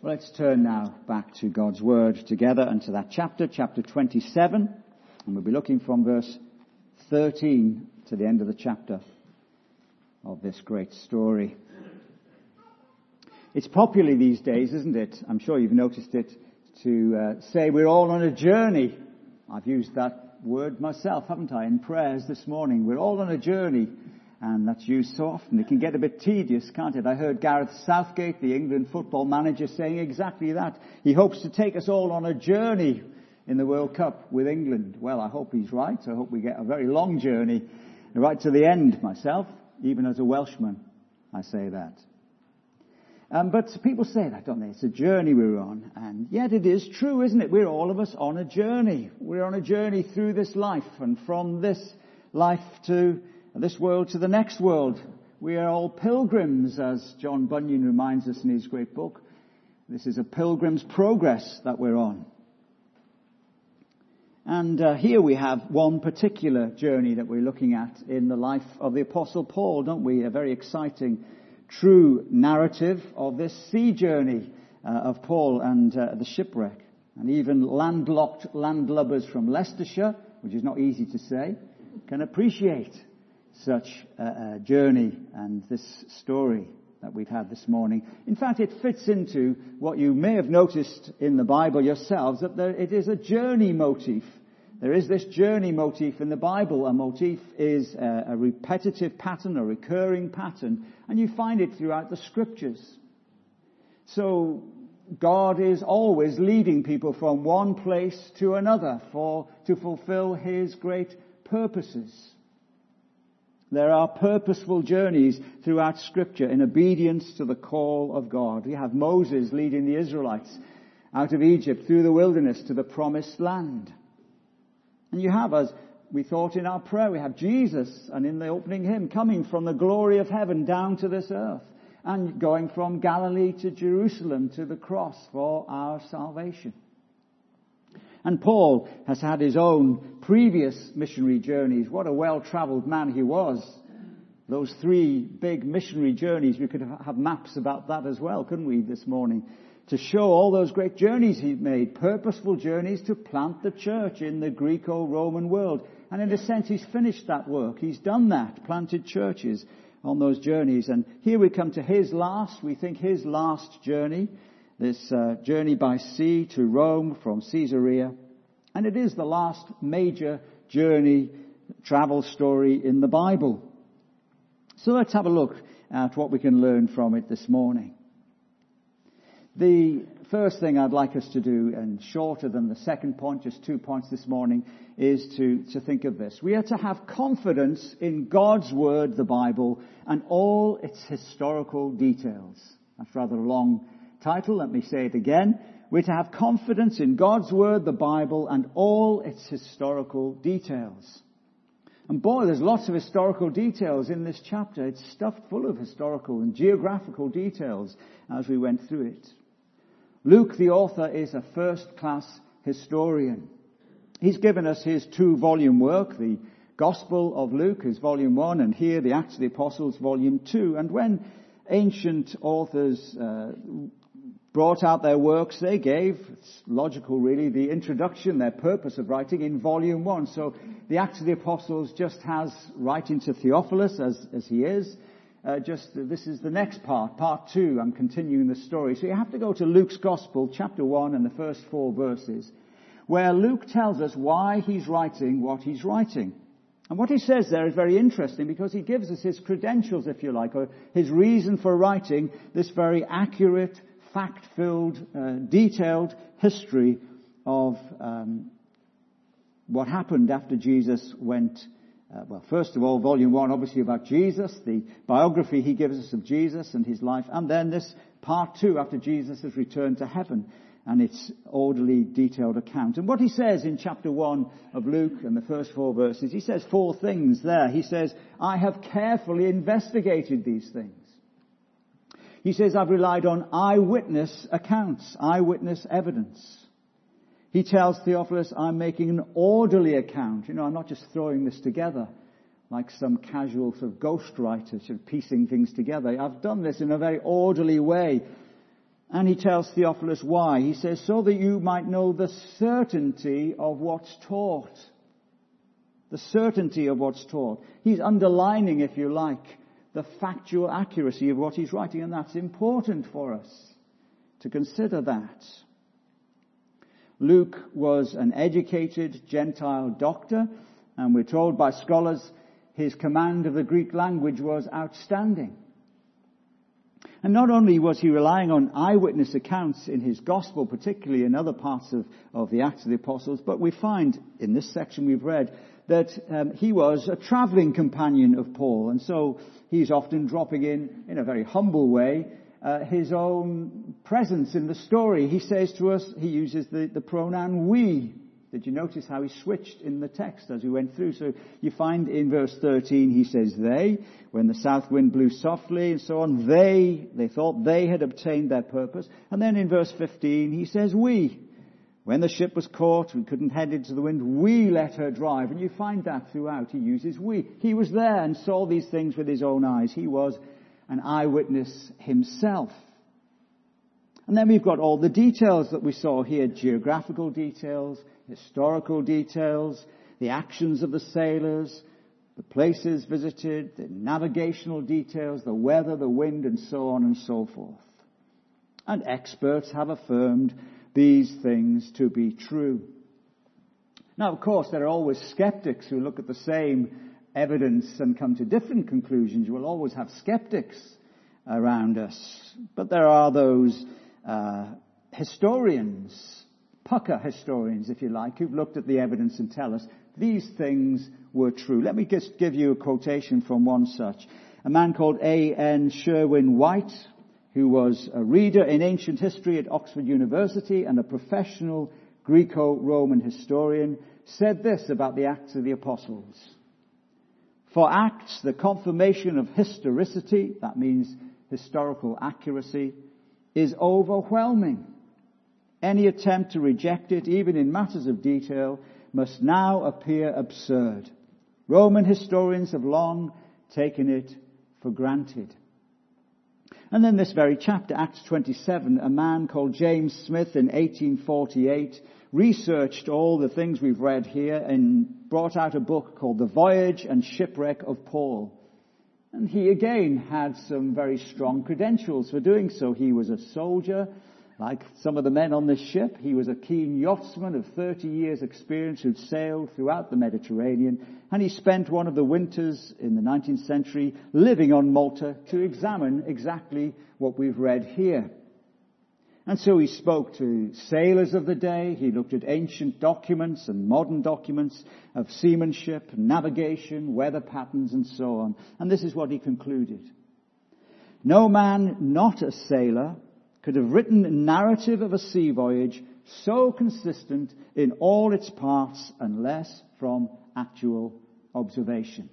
Well, let's turn now back to God's Word together and to that chapter 27, and we'll be looking from verse 13 to the end of the chapter of this great story. It's popular these days, isn't it? I'm sure you've noticed it, to say we're all on a journey. I've used that word myself, haven't I, in prayers this morning. We're all on a journey. And that's used so often. It can get a bit tedious, can't it? I heard Gareth Southgate, the England football manager, saying exactly that. He hopes to take us all on a journey in the World Cup with England. Well, I hope he's right. I hope we get a very long journey right to the end myself. Even as a Welshman, I say that. But people say that, don't they? It's a journey we're on. And yet it is true, isn't it? We're all of us on a journey. We're on a journey through this life and from this life to this world to the next world. We are all pilgrims, as John Bunyan reminds us in his great book. This is a pilgrim's progress that we're on. And here we have one particular journey that we're looking at in the life of the Apostle Paul, don't we? A very exciting, true narrative of this sea journey of Paul and the shipwreck. And even landlocked landlubbers from Leicestershire, which is not easy to say, can appreciate such a journey and this story that we've had this morning. In fact, it fits into what you may have noticed in the Bible yourselves, that it is a journey motif. There is this journey motif in the Bible. A motif is a repetitive pattern, a recurring pattern, and you find it throughout the Scriptures. So God is always leading people from one place to another to fulfill His great purposes. There are purposeful journeys throughout Scripture in obedience to the call of God. We have Moses leading the Israelites out of Egypt through the wilderness to the promised land. And you have, as we thought in our prayer, we have Jesus, and in the opening hymn, coming from the glory of heaven down to this earth, and going from Galilee to Jerusalem to the cross for our salvation. And Paul has had his own previous missionary journeys. What a well-travelled man he was. Those 3 big missionary journeys, we could have maps about that as well, couldn't we, this morning? To show all those great journeys he made, purposeful journeys to plant the church in the Greco-Roman world. And in a sense, he's finished that work. He's done that, planted churches on those journeys. And here we come to his last journey. This journey by sea to Rome from Caesarea. And it is the last major journey, travel story in the Bible. So let's have a look at what we can learn from it this morning. The first thing I'd like us to do, and shorter than the second point, just 2 points this morning, is to think of this. We are to have confidence in God's Word, the Bible, and all its historical details. That's rather a long title. Let me say it again. We're to have confidence in God's Word, the Bible, and all its historical details. And boy, there's lots of historical details in this chapter. It's stuffed full of historical and geographical details as we went through it. Luke, the author, is a first-class historian. He's given us his 2-volume work. The Gospel of Luke is volume 1, and here the Acts of the Apostles, volume 2. And when ancient authors brought out their works, they gave, it's logical really, the introduction, their purpose of writing in volume 1. So the Acts of the Apostles just has writing to Theophilus as he is. This is the next part 2. I'm continuing the story. So you have to go to Luke's Gospel, chapter 1 and the first 4 verses, where Luke tells us why he's writing what he's writing. And what he says there is very interesting because he gives us his credentials, if you like, or his reason for writing this very accurate, fact-filled, detailed history of what happened after Jesus went. First of all, volume 1, obviously about Jesus, the biography he gives us of Jesus and his life, and then this part 2 after Jesus has returned to heaven and its orderly, detailed account. And what he says in chapter 1 of Luke and the first 4 verses, he says 4 things there. He says, I have carefully investigated these things. He says, I've relied on eyewitness accounts, eyewitness evidence. He tells Theophilus, I'm making an orderly account. I'm not just throwing this together like some casual sort of ghostwriter, sort of piecing things together. I've done this in a very orderly way. And he tells Theophilus why. He says, so that you might know the certainty of what's taught. The certainty of what's taught. He's underlining, if you like, the factual accuracy of what he's writing, and that's important for us to consider that. Luke was an educated Gentile doctor, and we're told by scholars his command of the Greek language was outstanding. And not only was he relying on eyewitness accounts in his gospel, particularly in other parts of the Acts of the Apostles, but we find in this section we've read that he was a travelling companion of Paul. And so he's often dropping in a very humble way, his own presence in the story. He says to us, he uses the pronoun we. Did you notice how he switched in the text as we went through? So you find in verse 13 he says they, when the south wind blew softly and so on, they thought they had obtained their purpose. And then in verse 15 he says we. When the ship was caught and couldn't head into the wind, we let her drive. And you find that throughout. He uses we. He was there and saw these things with his own eyes. He was an eyewitness himself. And then we've got all the details that we saw here. Geographical details, historical details, the actions of the sailors, the places visited, the navigational details, the weather, the wind, and so on and so forth. And experts have affirmed these things to be true. Now, of course, there are always skeptics who look at the same evidence and come to different conclusions. You will always have skeptics around us. But there are those historians, pucker historians, if you like, who've looked at the evidence and tell us these things were true. Let me just give you a quotation from one such. A man called A.N. Sherwin-White, who was a reader in ancient history at Oxford University and a professional Greco-Roman historian, said this about the Acts of the Apostles. For Acts, the confirmation of historicity, that means historical accuracy, is overwhelming. Any attempt to reject it, even in matters of detail, must now appear absurd. Roman historians have long taken it for granted. And then this very chapter, Acts 27, a man called James Smith in 1848 researched all the things we've read here and brought out a book called The Voyage and Shipwreck of Paul. And he again had some very strong credentials for doing so. He was a soldier, like some of the men on this ship. He was a keen yachtsman of 30 years' experience who'd sailed throughout the Mediterranean. And he spent one of the winters in the 19th century living on Malta to examine exactly what we've read here. And so he spoke to sailors of the day. He looked at ancient documents and modern documents of seamanship, navigation, weather patterns, and so on. And this is what he concluded. No man not a sailor could have written a narrative of a sea voyage so consistent in all its parts unless from actual observation.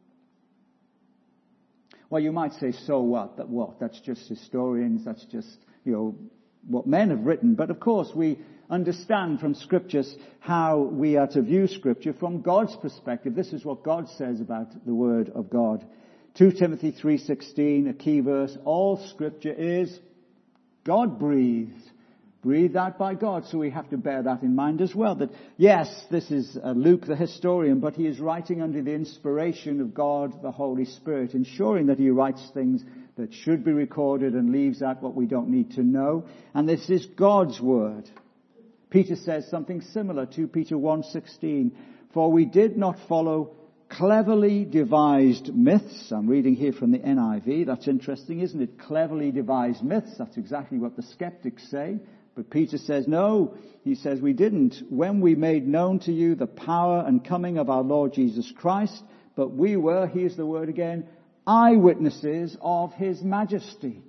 Well, you might say, so what? That's just historians. That's just, what men have written. But of course, we understand from Scriptures how we are to view Scripture from God's perspective. This is what God says about the Word of God. 2 Timothy 3:16, a key verse. All Scripture is God-breathed. Breathed out by God. So we have to bear that in mind as well. That, yes, this is Luke the historian, but he is writing under the inspiration of God, the Holy Spirit, ensuring that he writes things that should be recorded and leaves out what we don't need to know. And this is God's Word. Peter says something similar, 2 Peter 1:16. For we did not follow cleverly devised myths. I'm reading here from the NIV. That's interesting, isn't it? Cleverly devised myths. That's exactly what the skeptics say. But Peter says, no, he says, we didn't. When we made known to you the power and coming of our Lord Jesus Christ, but we were, here's the word again, eyewitnesses of his majesty.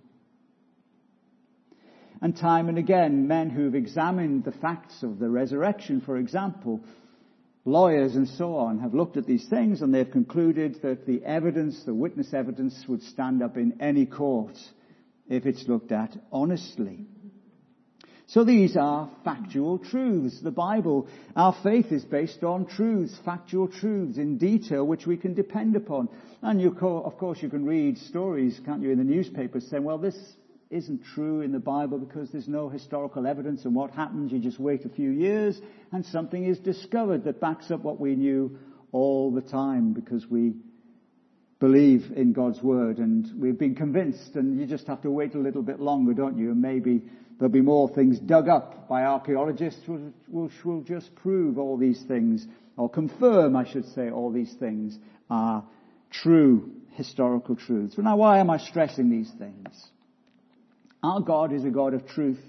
And time and again, men who've examined the facts of the resurrection, for example, lawyers and so on, have looked at these things and they've concluded that the evidence, the witness evidence, would stand up in any court if it's looked at honestly. So these are factual truths. The Bible, our faith is based on truths, factual truths in detail, which we can depend upon. And of course you can read stories, can't you, in the newspapers saying, well, this isn't true in the Bible because there's no historical evidence, and what happens, you just wait a few years and something is discovered that backs up what we knew all the time because we believe in God's Word and we've been convinced, and you just have to wait a little bit longer, don't you? And maybe there'll be more things dug up by archaeologists which will just prove all these things, or confirm, I should say, all these things are true historical truths. Now, why am I stressing these things? Our God is a God of truth.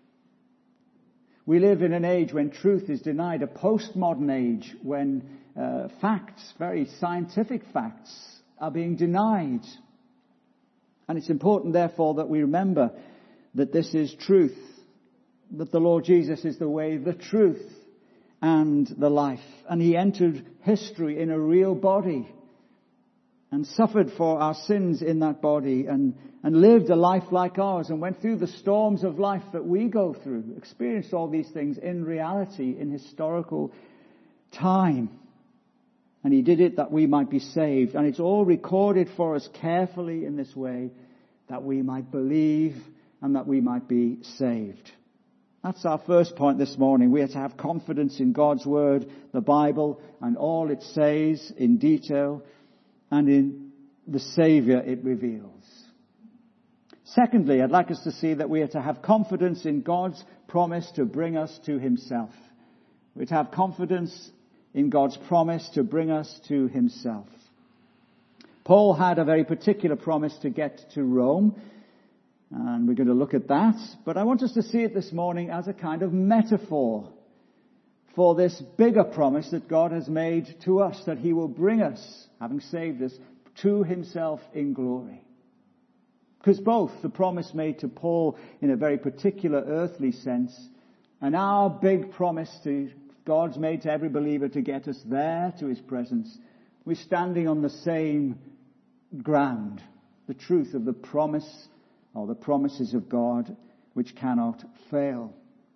We live in an age when truth is denied, a postmodern age when facts, very scientific facts, are being denied. And it's important, therefore, that we remember that this is truth, that the Lord Jesus is the way, the truth, and the life. And he entered history in a real body and suffered for our sins in that body and lived a life like ours and went through the storms of life that we go through, experienced all these things in reality, in historical time. And he did it that we might be saved. And it's all recorded for us carefully in this way, that we might believe and that we might be saved. That's our first point this morning. We are to have confidence in God's Word, the Bible, and all it says in detail, and in the Saviour it reveals. Secondly, I'd like us to see that we are to have confidence in God's promise to bring us to himself. We're to have confidence in God's promise to bring us to himself. Paul had a very particular promise to get to Rome, and we're going to look at that. But I want us to see it this morning as a kind of metaphor for this bigger promise that God has made to us, that he will bring us, having saved us, to himself in glory. Because both the promise made to Paul in a very particular earthly sense, and our big promise to God's made to every believer to get us there to his presence, we're standing on the same ground, the truth of the promise or the promises of God which cannot fail.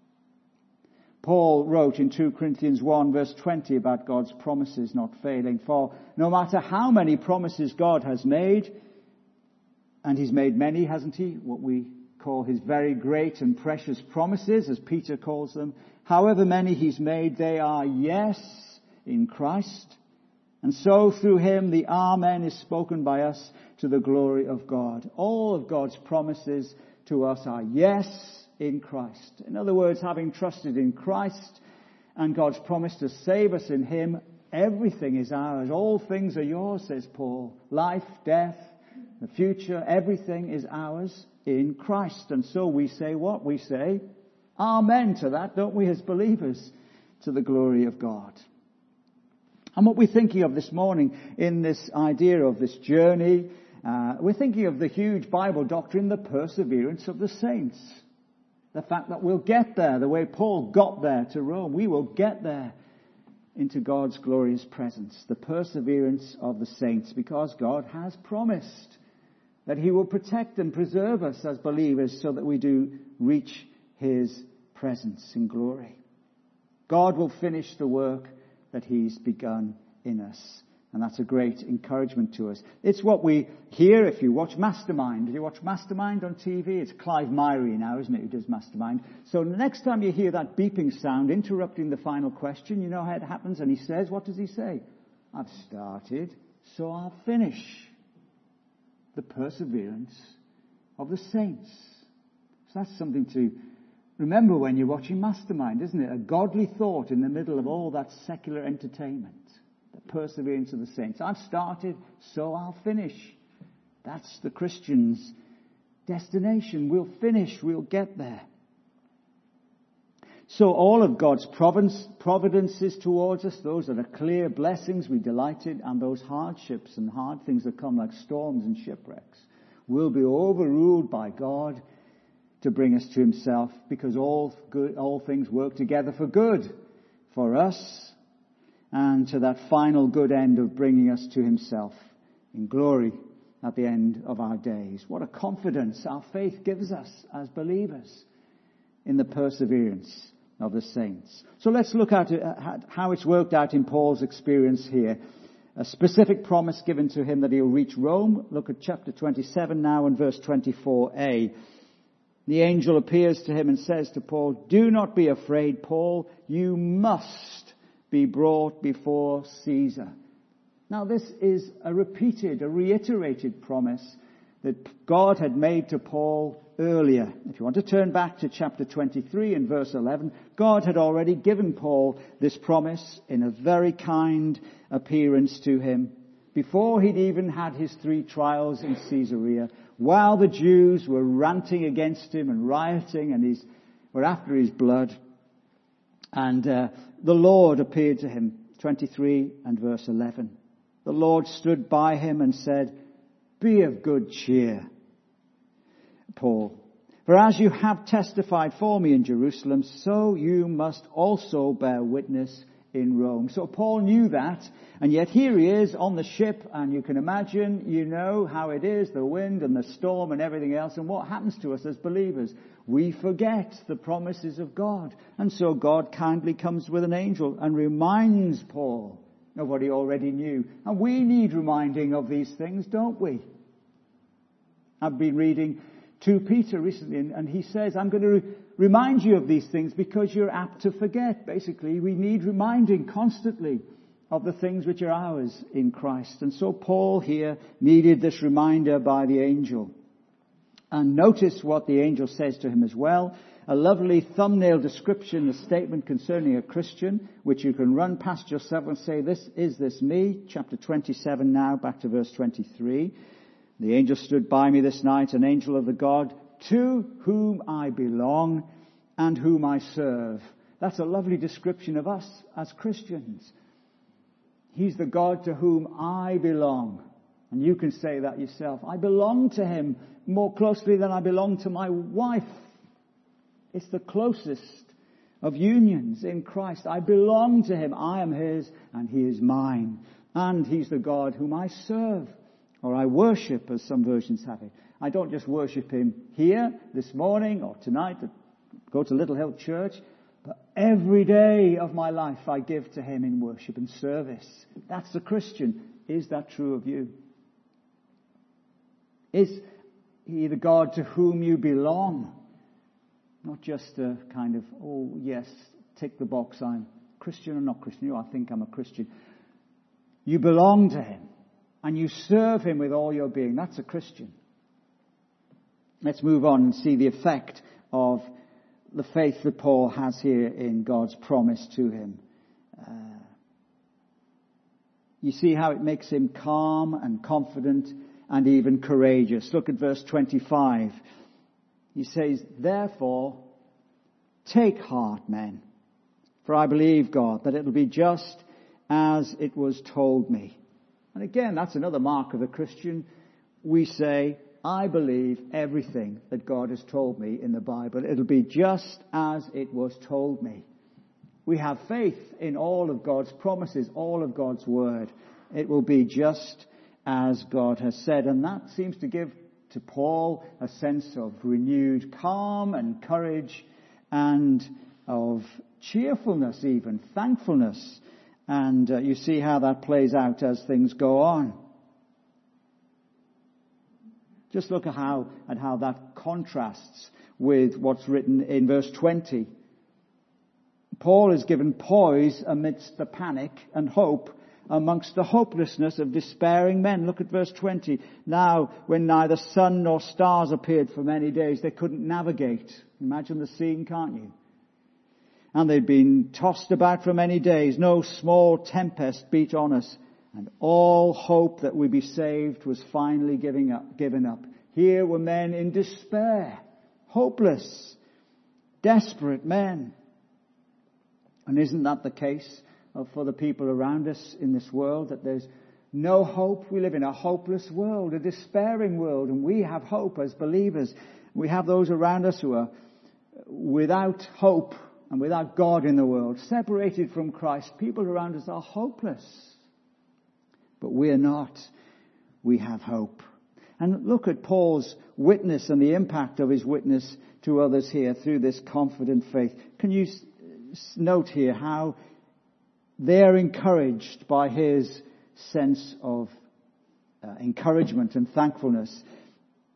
Paul wrote in 2 Corinthians 1 verse 20 about God's promises not failing. For no matter how many promises God has made, and he's made many, hasn't he? What we call his very great and precious promises, as Peter calls them. However many he's made, they are yes in Christ. And so through him the Amen is spoken by us to the glory of God. All of God's promises to us are yes in Christ. In other words, having trusted in Christ and God's promise to save us in him, everything is ours. All things are yours, says Paul. Life, death, the future, everything is ours in Christ. And so we say what? We say Amen to that, don't we, as believers, to the glory of God. And what we're thinking of this morning in this idea of this journey, we're thinking of the huge Bible doctrine, the perseverance of the saints. The fact that we'll get there the way Paul got there to Rome. We will get there into God's glorious presence. The perseverance of the saints, because God has promised that he will protect and preserve us as believers so that we do reach his presence in glory. God will finish the work that he's begun in us. And that's a great encouragement to us. It's what we hear if you watch Mastermind. If you watch Mastermind on TV, it's Clive Myrie now, isn't it, who does Mastermind. So the next time you hear that beeping sound interrupting the final question, you know how it happens. And he says, what does he say? I've started, so I'll finish. The perseverance of the saints. So that's something to remember when you're watching Mastermind, isn't it? A godly thought in the middle of all that secular entertainment. The perseverance of the saints. I've started, so I'll finish. That's the Christian's destination. We'll finish, we'll get there. So all of God's providences towards us, those that are clear blessings we delight in, and those hardships and hard things that come like storms and shipwrecks, will be overruled by God to bring us to himself, because all things work together for good for us, and to that final good end of bringing us to himself in glory at the end of our days. What a confidence our faith gives us as believers in the perseverance of the saints. So let's look at how it's worked out in Paul's experience here. A specific promise given to him that he'll reach Rome. Look at chapter 27 now and verse 24a. The angel appears to him and says to Paul, "Do not be afraid, Paul. You must be brought before Caesar." Now this is a reiterated promise that God had made to Paul earlier. If you want to turn back to chapter 23 and verse 11, God had already given Paul this promise in a very kind appearance to him before he'd even had his 3 trials in Caesarea, while the Jews were ranting against him and rioting and were after his blood. And the Lord appeared to him, 23 and verse 11. The Lord stood by him and said, "Be of good cheer, Paul. For as you have testified for me in Jerusalem, so you must also bear witness in Rome." So Paul knew that, and yet here he is on the ship, and you can imagine, you know how it is, the wind and the storm and everything else, and what happens to us as believers? We forget the promises of God. And so God kindly comes with an angel and reminds Paul of what he already knew. And we need reminding of these things, don't we? I've been reading 2 Peter recently, and he says, I'm going to remind you of these things because you're apt to forget. Basically, we need reminding constantly of the things which are ours in Christ. And so Paul here needed this reminder by the angel. And notice what the angel says to him as well. A lovely thumbnail description, a statement concerning a Christian, which you can run past yourself and say, is this me? Chapter 27 now, back to verse 23. The angel stood by me this night, an angel of the God to whom I belong and whom I serve. That's a lovely description of us as Christians. He's the God to whom I belong. And you can say that yourself. I belong to him more closely than I belong to my wife. It's the closest of unions in Christ. I belong to him. I am his and he is mine. And he's the God whom I serve, or I worship, as some versions have it. I don't just worship him here this morning or tonight, go to Little Hill Church, but every day of my life I give to him in worship and service. That's the Christian. Is that true of you? Is he the God to whom you belong? Not just a kind of, oh yes, tick the box, I'm Christian or not Christian. I think I'm a Christian. You belong to him and you serve him with all your being. That's a Christian. Let's move on and see the effect of the faith that Paul has here in God's promise to him. You see how it makes him calm and confident and even courageous. Look at verse 25. He says, "Therefore, take heart, men, for I believe God, that it will be just as it was told me." And again, that's another mark of the Christian. We say, I believe everything that God has told me in the Bible. It'll be just as it was told me. We have faith in all of God's promises, all of God's word. It will be just as God has said. And that seems to give to Paul a sense of renewed calm and courage and of cheerfulness, even thankfulness. And you see how that plays out as things go on. Just look at how that contrasts with what's written in verse 20. Paul is given poise amidst the panic and hope amongst the hopelessness of despairing men. Look at verse 20. Now, when neither sun nor stars appeared for many days, they couldn't navigate. Imagine the scene, can't you? And they'd been tossed about for many days. No small tempest beat on us. And all hope that we'd be saved was finally given up. Here were men in despair, hopeless, desperate men. And isn't that the case for the people around us in this world, that there's no hope? We live in a hopeless world, a despairing world, and we have hope as believers. We have those around us who are without hope and without God in the world, separated from Christ. People around us are hopeless. But we're not. We have hope. And look at Paul's witness and the impact of his witness to others here through this confident faith. Can you note here how they're encouraged by his sense of encouragement and thankfulness?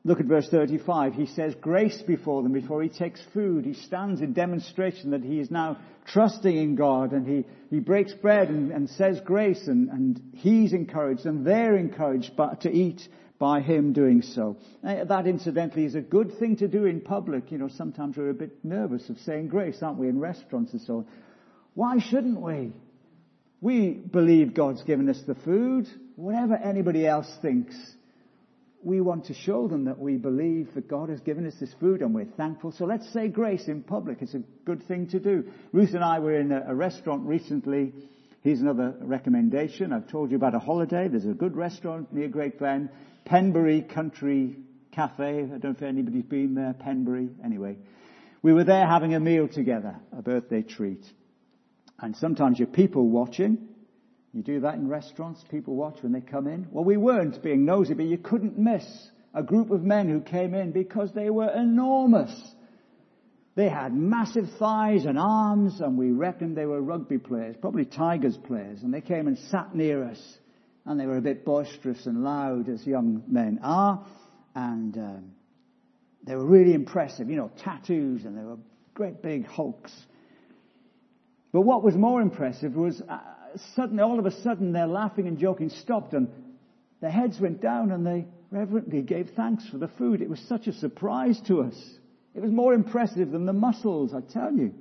Look at verse 35. He says grace before them before he takes food. He stands in demonstration that he is now trusting in God, and he breaks bread and says grace, and he's encouraged and they're encouraged to eat by him doing so. That incidentally is a good thing to do in public. You know, sometimes we're a bit nervous of saying grace, aren't we, in restaurants and so on. Why shouldn't we? We believe God's given us the food. Whatever anybody else thinks, we want to show them that we believe that God has given us this food and we're thankful. So let's say grace in public. It's a good thing to do. Ruth and I were in a restaurant recently. Here's another recommendation. I've told you about a holiday. There's a good restaurant near Great Glen, Penbury Country Cafe. I don't know if anybody's been there, Penbury. Anyway, we were there having a meal together, a birthday treat. And sometimes you're people watching. You do that in restaurants. People watch when they come in. Well, we weren't being nosy, but you couldn't miss a group of men who came in because they were enormous. They had massive thighs and arms, and we reckoned they were rugby players, probably Tigers players. And they came and sat near us, and they were a bit boisterous and loud, as young men are. And they were really impressive, you know, tattoos, and they were great big hulks. But what was more impressive was suddenly, all of a sudden, their laughing and joking stopped, and their heads went down, and they reverently gave thanks for the food. It was such a surprise to us. It was more impressive than the muscles, I tell you.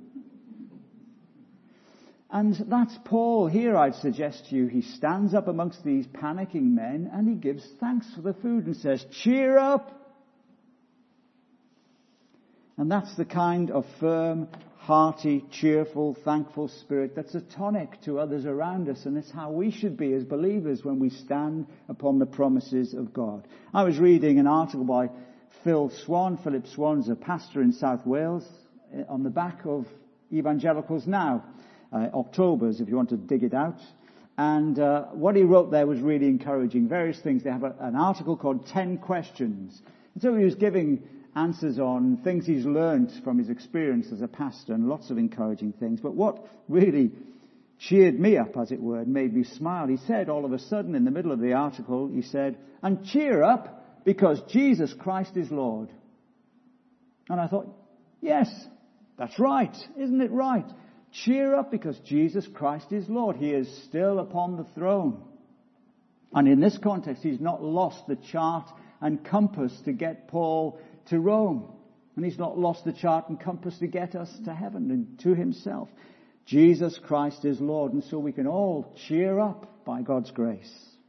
And that's Paul here, I'd suggest to you. He stands up amongst these panicking men, and he gives thanks for the food and says, cheer up! And that's the kind of firm, hearty, cheerful, thankful spirit that's a tonic to others around us. And it's how we should be as believers when we stand upon the promises of God. I was reading an article by Philip Swan's a pastor in South Wales, on the back of Evangelicals Now, October's, if you want to dig it out. And what he wrote there was really encouraging. Various things. They have an article called 10 Questions. And so he was giving answers on things he's learned from his experience as a pastor, and lots of encouraging things. But what really cheered me up, as it were, and made me smile, he said all of a sudden in the middle of the article, he said, and cheer up because Jesus Christ is Lord. And I thought, yes, that's right. Isn't it right? Cheer up because Jesus Christ is Lord. He is still upon the throne. And in this context, he's not lost the chart and compass to get Paul to Rome. And he's not lost the chart and compass to get us to heaven and to himself. Jesus Christ is Lord. And so we can all cheer up by God's grace.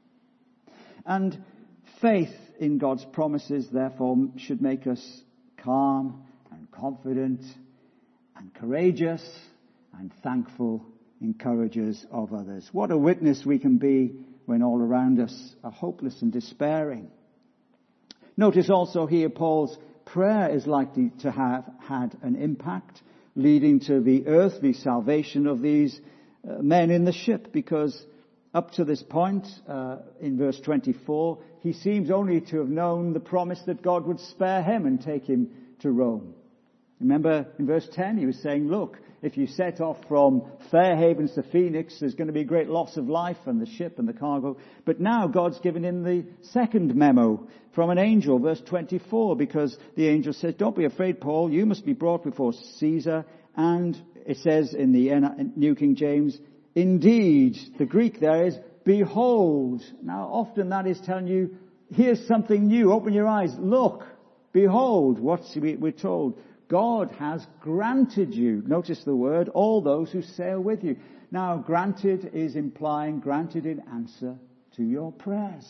And faith in God's promises, therefore, should make us calm and confident and courageous and thankful encouragers of others. What a witness we can be when all around us are hopeless and despairing. Notice also here Paul's prayer is likely to have had an impact, leading to the earthly salvation of these men in the ship, because up to this point, in verse 24, he seems only to have known the promise that God would spare him and take him to Rome. Remember in verse 10, he was saying, look, if you set off from Fair Havens to Phoenix, there's going to be a great loss of life and the ship and the cargo. But now God's given him the second memo from an angel, verse 24, because the angel says, don't be afraid, Paul, you must be brought before Caesar. And it says in the New King James, indeed, the Greek there is, behold. Now often that is telling you, here's something new, open your eyes, look, behold, we're told. God has granted you, notice the word, all those who sail with you. Now, granted is implying granted in answer to your prayers.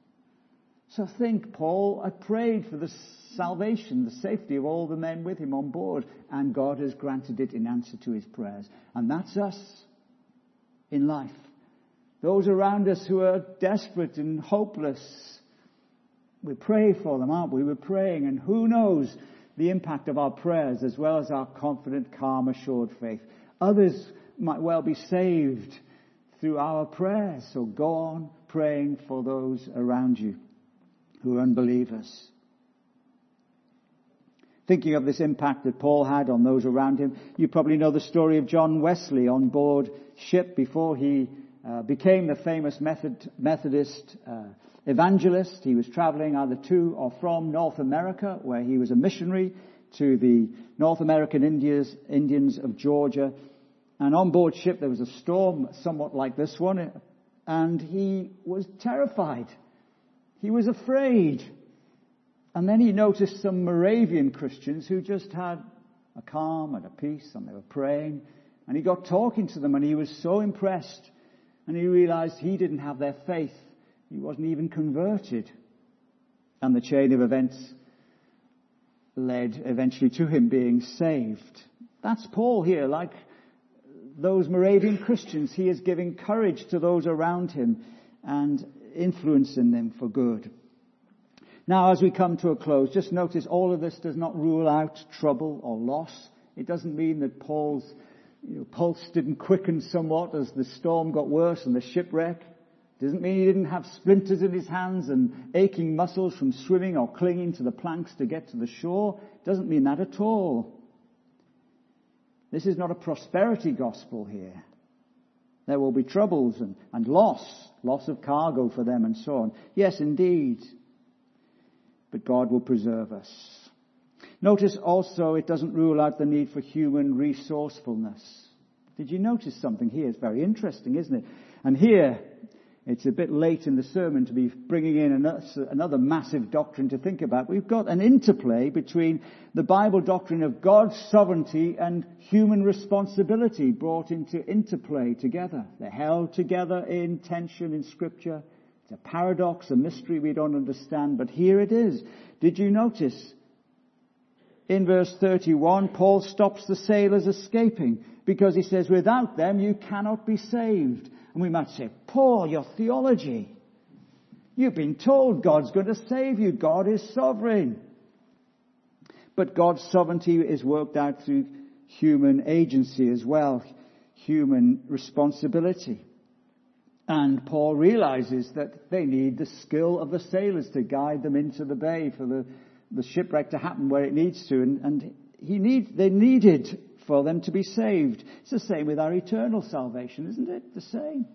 So think, Paul, I prayed for the salvation, the safety of all the men with him on board, and God has granted it in answer to his prayers. And that's us in life. Those around us who are desperate and hopeless, we pray for them, aren't we? We're praying, and who knows the impact of our prayers as well as our confident, calm, assured faith. Others might well be saved through our prayers. So go on praying for those around you who are unbelievers. Thinking of this impact that Paul had on those around him, you probably know the story of John Wesley on board ship before he became the famous Methodist evangelist. He was traveling either to or from North America, where he was a missionary to the North American Indians of Georgia. And on board ship there was a storm somewhat like this one, and he was terrified. He was afraid. And then he noticed some Moravian Christians who just had a calm and a peace, and they were praying. And he got talking to them, and he was so impressed. And he realized he didn't have their faith. He wasn't even converted. And the chain of events led eventually to him being saved. That's Paul here. Like those Moravian Christians, he is giving courage to those around him and influencing them for good. Now, as we come to a close, just notice all of this does not rule out trouble or loss. It doesn't mean that Paul's pulse didn't quicken somewhat as the storm got worse and the shipwreck. It doesn't mean he didn't have splinters in his hands and aching muscles from swimming or clinging to the planks to get to the shore. It doesn't mean that at all. This is not a prosperity gospel here. There will be troubles and loss of cargo for them and so on. Yes, indeed. But God will preserve us. Notice also it doesn't rule out the need for human resourcefulness. Did you notice something here? It's very interesting, isn't it? And here, it's a bit late in the sermon to be bringing in another massive doctrine to think about. We've got an interplay between the Bible doctrine of God's sovereignty and human responsibility brought into interplay together. They're held together in tension in Scripture. It's a paradox, a mystery we don't understand, but here it is. Did you notice? In verse 31, Paul stops the sailors escaping because he says, without them you cannot be saved. And we might say, Paul, your theology. You've been told God's going to save you. God is sovereign. But God's sovereignty is worked out through human agency as well, human responsibility. And Paul realizes that they need the skill of the sailors to guide them into the bay for the shipwreck to happen where it needs to. And they needed for them to be saved. It's the same with our eternal salvation, isn't it? The same.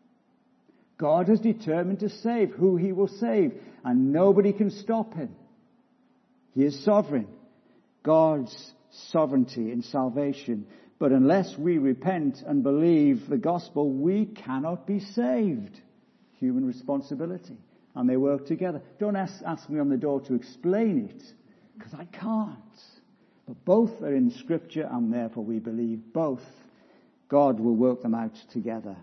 God has determined to save who he will save, and nobody can stop him. He is sovereign. God's sovereignty in salvation. But unless we repent and believe the gospel, we cannot be saved. Human responsibility. And they work together. Don't ask me on the door to explain it, because I can't. But both are in Scripture, and therefore we believe both. God will work them out together.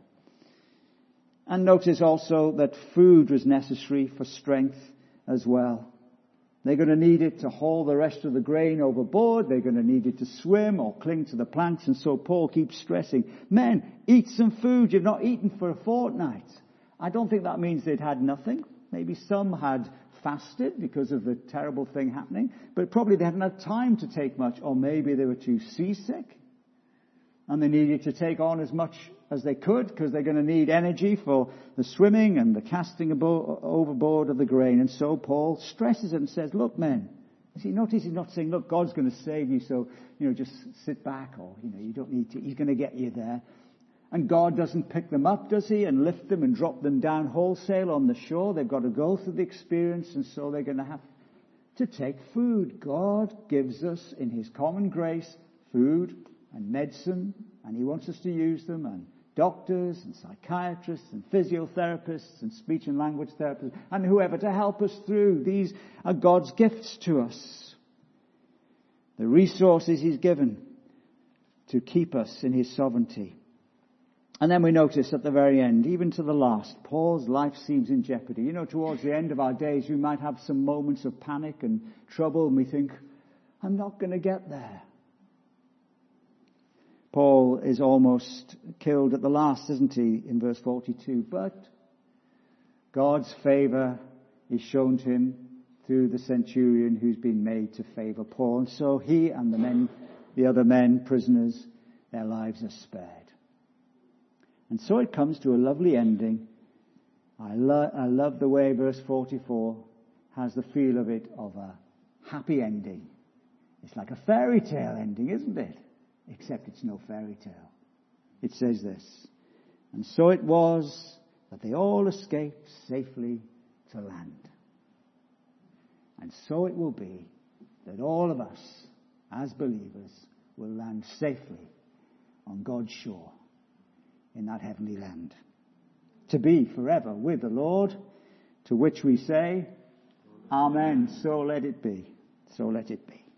And notice also that food was necessary for strength as well. They're going to need it to haul the rest of the grain overboard. They're going to need it to swim or cling to the planks. And so Paul keeps stressing, men, eat some food. You've not eaten for a fortnight. I don't think that means they'd had nothing. Maybe some had fasted because of the terrible thing happening. But probably they hadn't had time to take much. Or maybe they were too seasick. And they needed to take on as much as they could because they're going to need energy for the swimming and the casting overboard of the grain. And so Paul stresses it and says, look, men. See, notice he's not saying, look, God's going to save you, so, just sit back or, you don't need to. He's going to get you there. And God doesn't pick them up, does he, and lift them and drop them down wholesale on the shore. They've got to go through the experience, and so they're going to have to take food. God gives us, in his common grace, food and medicine, and he wants us to use them, and doctors and psychiatrists and physiotherapists and speech and language therapists and whoever to help us through. These are God's gifts to us. The resources he's given to keep us in his sovereignty. And then we notice at the very end, even to the last, Paul's life seems in jeopardy. Towards the end of our days, we might have some moments of panic and trouble, and we think, I'm not going to get there. Paul is almost killed at the last, isn't he, in verse 42. But God's favour is shown to him through the centurion who's been made to favour Paul. And so he and the other men, prisoners, their lives are spared. And so it comes to a lovely ending. I love the way verse 44 has the feel of it of a happy ending. It's like a fairy tale ending, isn't it? Except it's no fairy tale. It says this, And so it was that they all escaped safely to land. And so it will be that all of us, as believers, will land safely on God's shore in that heavenly land, to be forever with the Lord, to which we say, Amen. So let it be. So let it be.